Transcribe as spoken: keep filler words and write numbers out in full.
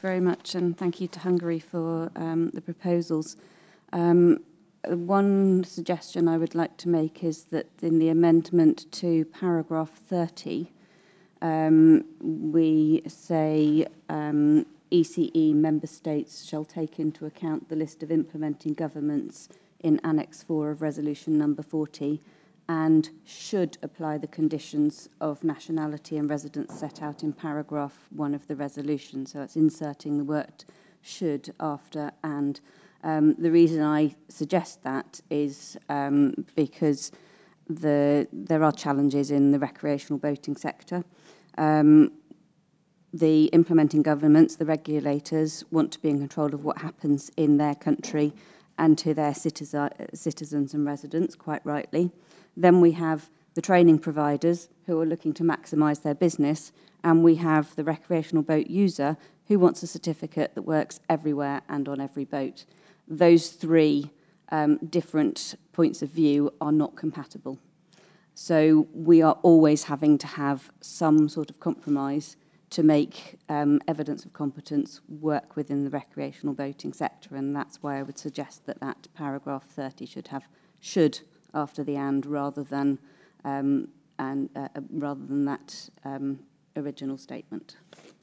very much, and thank you to Hungary for um, the proposals. Um, one suggestion I would like to make is that in the amendment to paragraph thirty, um, we say um, E C E member states shall take into account the list of implementing governments in Annex four of Resolution number forty and should apply the conditions of nationality and residence set out in paragraph one of the resolution. So it's inserting the word should after and. Um, the reason I suggest that is um, because the, there are challenges in the recreational boating sector. Um, the implementing governments, the regulators, want to be in control of what happens in their country and to their citizen, citizens and residents, quite rightly. Then we have the training providers who are looking to maximise their business, and we have the recreational boat user who wants a certificate that works everywhere and on every boat. Those three um, different points of view are not compatible. So we are always having to have some sort of compromise to make um, evidence of competence work within the recreational boating sector, and that's why I would suggest that that paragraph thirty should have should after the and rather than um, and uh, rather than that um, original statement.